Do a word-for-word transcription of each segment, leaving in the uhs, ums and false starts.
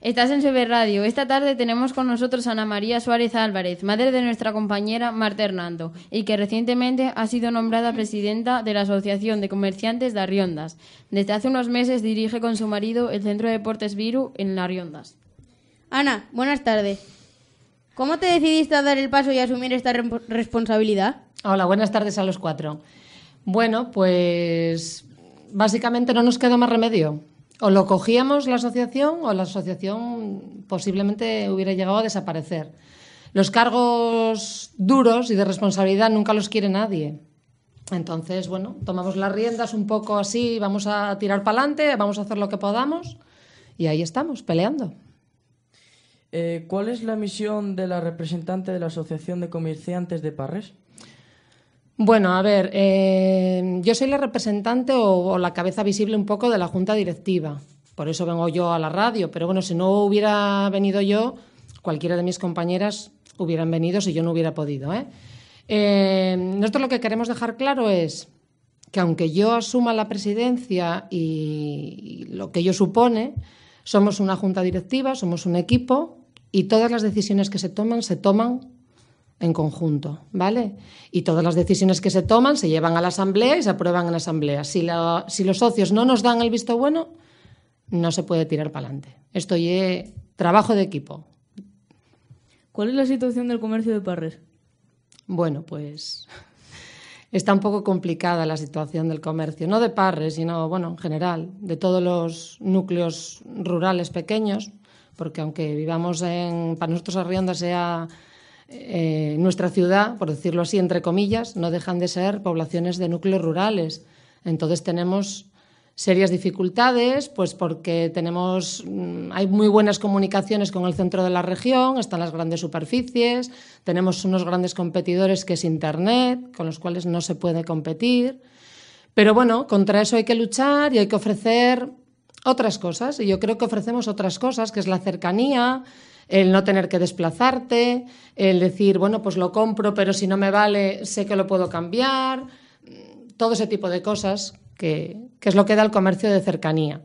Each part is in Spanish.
Estás en Sever Radio. Esta tarde tenemos con nosotros a Ana María Suárez Álvarez, madre de nuestra compañera Marta Hernando, y que recientemente ha sido nombrada presidenta de la Asociación de Comerciantes de Arriondas. Desde hace unos meses dirige con su marido el Centro de Deportes Viru en Arriondas. Ana, buenas tardes. ¿Cómo te decidiste a dar el paso y asumir esta re- responsabilidad? Hola, buenas tardes a los cuatro. Bueno, pues básicamente no nos quedó más remedio. O lo cogíamos la asociación o la asociación posiblemente hubiera llegado a desaparecer. Los cargos duros y de responsabilidad nunca los quiere nadie. Entonces, bueno, tomamos las riendas un poco así, vamos a tirar para adelante, vamos a hacer lo que podamos y ahí estamos, peleando. Eh, ¿Cuál es la misión de la representante de la Asociación de Comerciantes de Parres? Bueno, a ver, eh, yo soy la representante o, o la cabeza visible un poco de la junta directiva. Por eso vengo yo a la radio. Pero bueno, si no hubiera venido yo, cualquiera de mis compañeras hubieran venido si yo no hubiera podido, ¿eh? Eh, nosotros lo que queremos dejar claro es que aunque yo asuma la presidencia y, y lo que ello supone, somos una junta directiva, somos un equipo y todas las decisiones que se toman, se toman en conjunto, ¿vale? Y todas las decisiones que se toman se llevan a la asamblea y se aprueban en la asamblea. Si, la, si los socios no nos dan el visto bueno, no se puede tirar para adelante. Esto es trabajo de equipo. ¿Cuál es la situación del comercio de Parres? Bueno, pues está un poco complicada la situación del comercio, no de Parres, sino, bueno, en general, de todos los núcleos rurales pequeños, porque aunque vivamos en, para nosotros Arriondas sea Eh, nuestra ciudad, por decirlo así, entre comillas, no dejan de ser poblaciones de núcleos rurales. Entonces tenemos serias dificultades, pues porque tenemos, hay muy buenas comunicaciones con el centro de la región, están las grandes superficies, tenemos unos grandes competidores que es Internet, con los cuales no se puede competir. Pero bueno, contra eso hay que luchar y hay que ofrecer otras cosas. Y yo creo que ofrecemos otras cosas, que es la cercanía, el no tener que desplazarte, el decir, bueno, pues lo compro, pero si no me vale, sé que lo puedo cambiar, todo ese tipo de cosas que, que es lo que da el comercio de cercanía.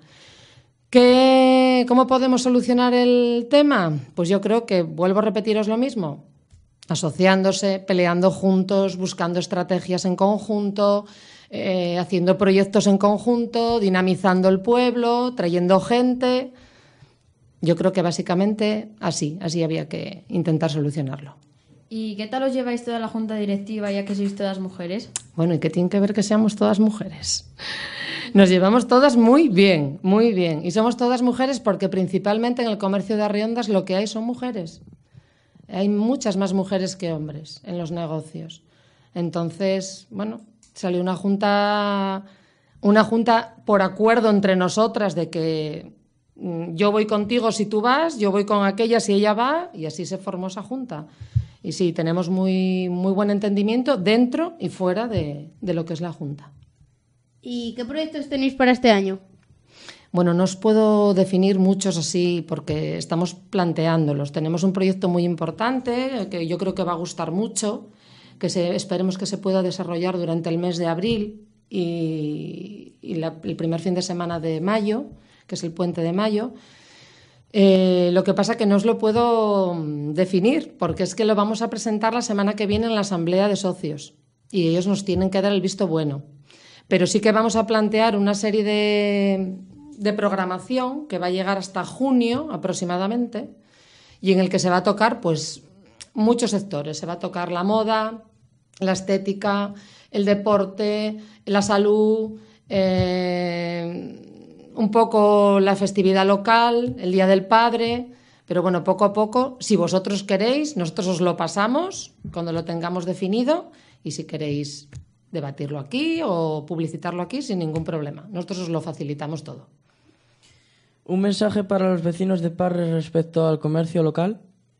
¿Qué, ¿Cómo podemos solucionar el tema? Pues yo creo que, vuelvo a repetiros lo mismo, asociándose, peleando juntos, buscando estrategias en conjunto, eh, haciendo proyectos en conjunto, dinamizando el pueblo, trayendo gente. Yo creo que básicamente así, así había que intentar solucionarlo. ¿Y qué tal os lleváis toda la junta directiva ya que sois todas mujeres? Bueno, ¿y qué tiene que ver que seamos todas mujeres? Nos llevamos todas muy bien, muy bien. Y somos todas mujeres porque principalmente en el comercio de Arriondas lo que hay son mujeres. Hay muchas más mujeres que hombres en los negocios. Entonces, bueno, salió una junta, una junta por acuerdo entre nosotras de que yo voy contigo si tú vas, yo voy con aquella si ella va, y así se formó esa junta. Y sí, tenemos muy, muy buen entendimiento dentro y fuera de, de lo que es la junta. ¿Y qué proyectos tenéis para este año? Bueno, no os puedo definir muchos así porque estamos planteándolos. Tenemos un proyecto muy importante que yo creo que va a gustar mucho, que se, esperemos que se pueda desarrollar durante el mes de abril y, y la, el primer fin de semana de mayo, que es el puente de mayo. Eh, lo que pasa que no os lo puedo definir, porque es que lo vamos a presentar la semana que viene en la asamblea de socios y ellos nos tienen que dar el visto bueno. Pero sí que vamos a plantear una serie de, de programación que va a llegar hasta junio aproximadamente y en el que se va a tocar pues muchos sectores. Se va a tocar la moda, la estética, el deporte, la salud, eh, un poco la festividad local, el Día del Padre, pero bueno, poco a poco, si vosotros queréis, nosotros os lo pasamos cuando lo tengamos definido y si queréis debatirlo aquí o publicitarlo aquí sin ningún problema. Nosotros os lo facilitamos todo. ¿Un mensaje para los vecinos de Parres respecto al comercio local?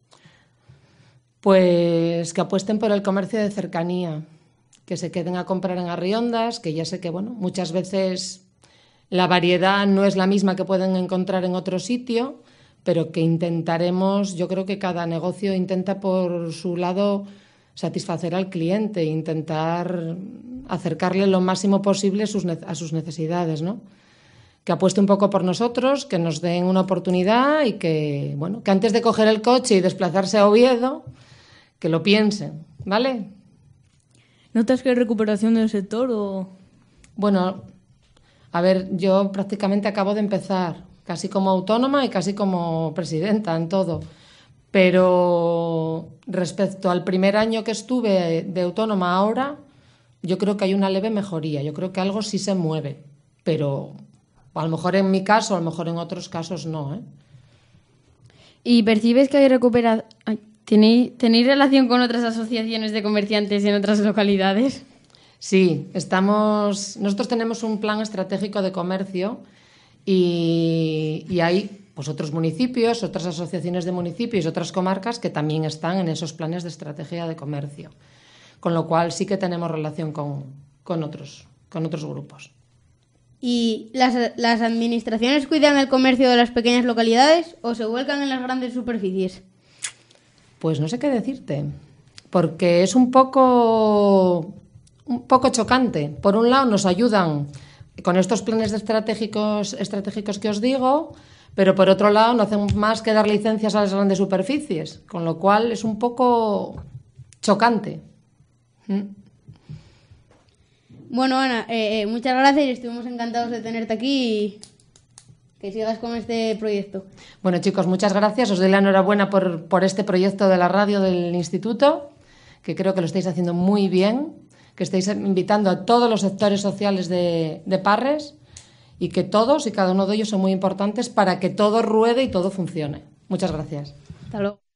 Pues que apuesten por el comercio de cercanía, que se queden a comprar en Arriondas, que ya sé que bueno, muchas veces la variedad no es la misma que pueden encontrar en otro sitio, pero que intentaremos, yo creo que cada negocio intenta por su lado satisfacer al cliente, intentar acercarle lo máximo posible a sus, a sus necesidades, ¿no? que apueste un poco por nosotros, que nos den una oportunidad y que, bueno, que antes de coger el coche y desplazarse a Oviedo, que lo piensen, ¿vale? ¿Notas que hay recuperación del sector o...? Bueno, a ver, yo prácticamente acabo de empezar, casi como autónoma y casi como presidenta en todo. Pero respecto al primer año que estuve de autónoma ahora, yo creo que hay una leve mejoría. Yo creo que algo sí se mueve, pero a lo mejor en mi caso, a lo mejor en otros casos no, ¿eh? ¿Y percibes que hay recuperación? ¿Tenéis, ¿Tenéis relación con otras asociaciones de comerciantes en otras localidades? Sí, estamos, nosotros tenemos un plan estratégico de comercio y, y hay pues, otros municipios, otras asociaciones de municipios y otras comarcas que también están en esos planes de estrategia de comercio. Con lo cual sí que tenemos relación con, con, otros, con otros grupos. ¿Y las, las administraciones cuidan el comercio de las pequeñas localidades o se vuelcan en las grandes superficies? Pues no sé qué decirte, porque es un poco, un poco chocante. Por un lado nos ayudan con estos planes de estratégicos, estratégicos que os digo, pero por otro lado no hacen más que dar licencias a las grandes superficies, con lo cual es un poco chocante. ¿Mm? Bueno, Ana, eh, eh, muchas gracias y estuvimos encantados de tenerte aquí y que sigas con este proyecto. Bueno, chicos, muchas gracias. Os doy la enhorabuena por, por este proyecto de la radio del instituto, que creo que lo estáis haciendo muy bien, que estáis invitando a todos los sectores sociales de, de Parres y que todos y cada uno de ellos son muy importantes para que todo ruede y todo funcione. Muchas gracias. Hasta luego.